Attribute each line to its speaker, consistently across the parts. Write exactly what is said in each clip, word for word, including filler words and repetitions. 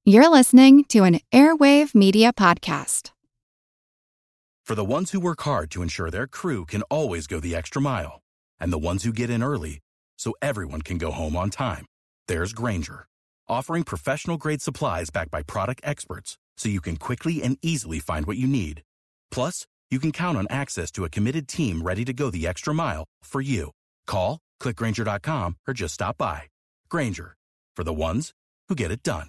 Speaker 1: You're listening to an Airwave Media Podcast.
Speaker 2: For the ones who work hard to ensure their crew can always go the extra mile, and the ones who get in early so everyone can go home on time, there's Grainger, offering professional-grade supplies backed by product experts so you can quickly and easily find what you need. Plus, you can count on access to a committed team ready to go the extra mile for you. Call, click Grainger dot com, or just stop by. Grainger, for the ones who get it done.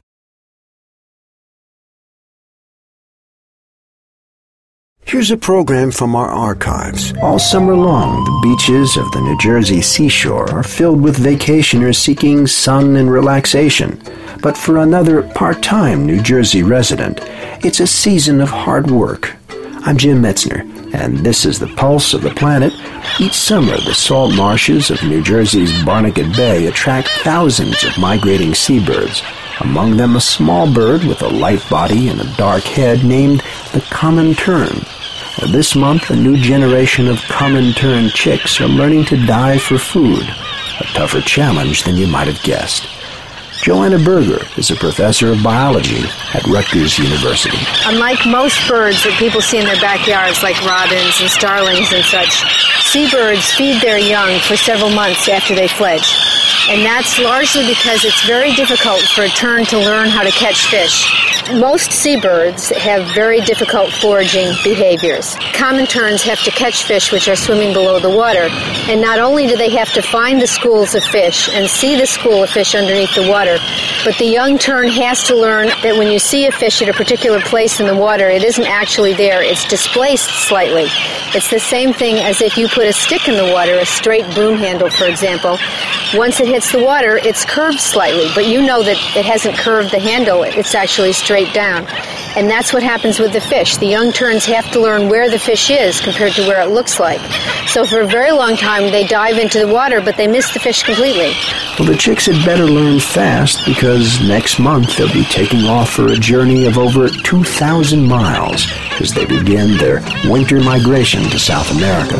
Speaker 3: Here's a program from our archives. All summer long, the beaches of the New Jersey seashore are filled with vacationers seeking sun and relaxation. But for another part-time New Jersey resident, it's a season of hard work. I'm Jim Metzner, and this is the Pulse of the Planet. Each summer, the salt marshes of New Jersey's Barnegat Bay attract thousands of migrating seabirds. Among them, a small bird with a light body and a dark head named the common tern. This month, a new generation of common tern chicks are learning to dive for food, a tougher challenge than you might have guessed. Joanna Berger is a professor of biology at Rutgers University.
Speaker 4: Unlike most birds that people see in their backyards, like robins and starlings and such, seabirds feed their young for several months after they fledge. And that's largely because it's very difficult for a tern to learn how to catch fish. Most seabirds have very difficult foraging behaviors. Common terns have to catch fish which are swimming below the water. And not only do they have to find the schools of fish and see the school of fish underneath the water, but the young tern has to learn that when you see a fish at a particular place in the water, it isn't actually there, it's displaced slightly. It's the same thing as if you put a stick in the water, a straight broom handle, for example. Once it hits the water, it's curved slightly, but you know that it hasn't curved the handle, it's actually straight down. And that's what happens with the fish. The young terns have to learn where the fish is compared to where it looks like. So for a very long time, they dive into the water, but they miss the fish completely.
Speaker 3: Well, the chicks had better learn fast because next month they'll be taking off for a journey of over two thousand miles as they begin their winter migration to South America.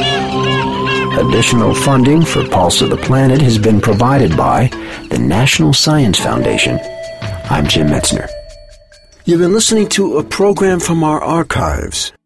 Speaker 3: Additional funding for Pulse of the Planet has been provided by the National Science Foundation. I'm Jim Metzner. You've been listening to a program from our archives.